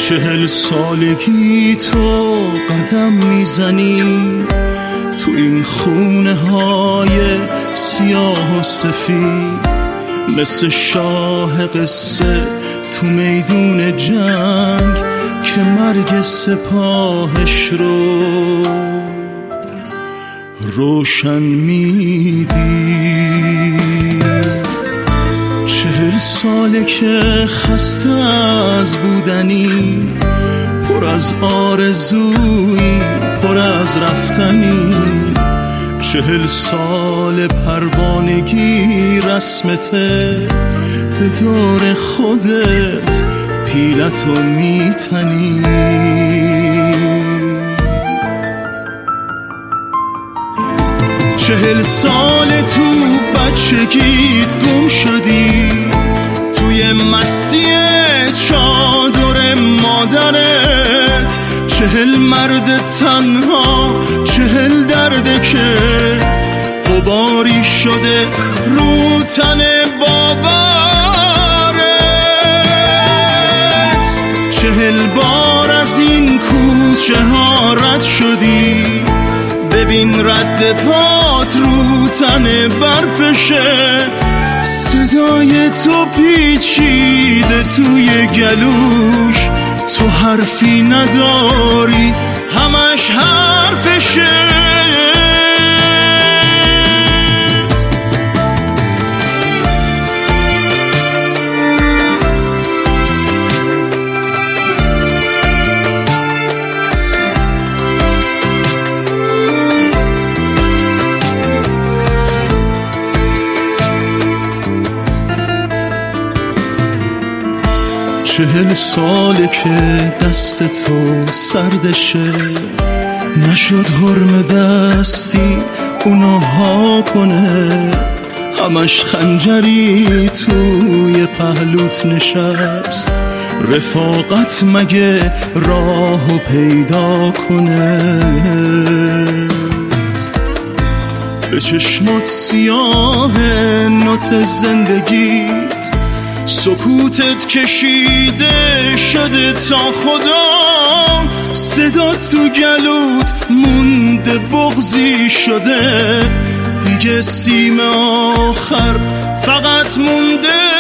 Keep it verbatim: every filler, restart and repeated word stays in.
چهل سالگی تو قدم میزنی تو این خونه های سیاه و سفید، مثل شاه قصه تو میدون جنگ که مرگ سپاهش رو روشن میدی. چهل ساله که خسته از بودنی، پر از آرزویی، پر از رفتنی. چهل سال پروانگی رسمته، به دور خودت پیلتو میتنی. چهل سال تو بچگیت گم شدی، توی مستی چادر مادرت. چهل مرد تنها، چهل درده که غباری شده رو تن باورت. چهل بار از این کوچه ها رد شدی، ببین رد پات رو تن برفشه. صدای تو پیچیده توی گلوش، تو حرفی نداری همش حرفشه. چهل ساله که دست تو سردشه، نشد حرم دستی اونها کنه. همش خنجری توی پهلوت نشست، رفاقت مگه راهو پیدا کنه. به چشمات سیاه نوت زندگیت، سکوتت کشیده شده تا خدا. صدا تو گلوت مونده بغضی شده، دیگه سیم آخر فقط مونده